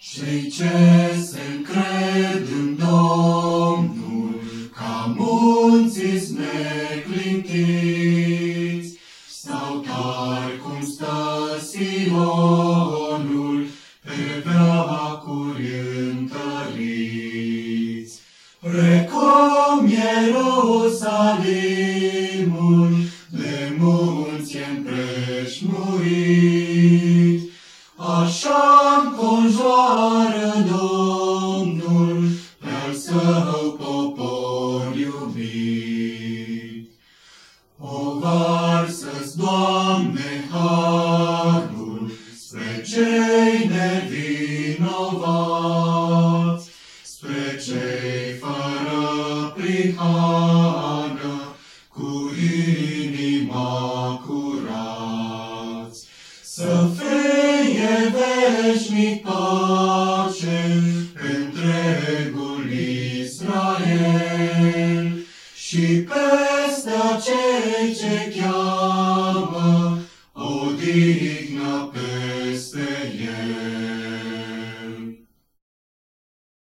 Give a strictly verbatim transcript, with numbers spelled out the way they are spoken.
Cei ce se încred în Domnul, ca munții neclintiți, stau tari cum stă Sionul, pe veacuri întăriți. Precum Ierusalimul, de munți împrejmuit, așa înconjoară Domnul pe-al său popor iubit. O varsă-ți, Doamne, harul spre cei nevinovați, spre cei fără prihană, cu inima curați. Să fie veșnic pace întregul Israel și peste cei ce cheamă odihnă peste el.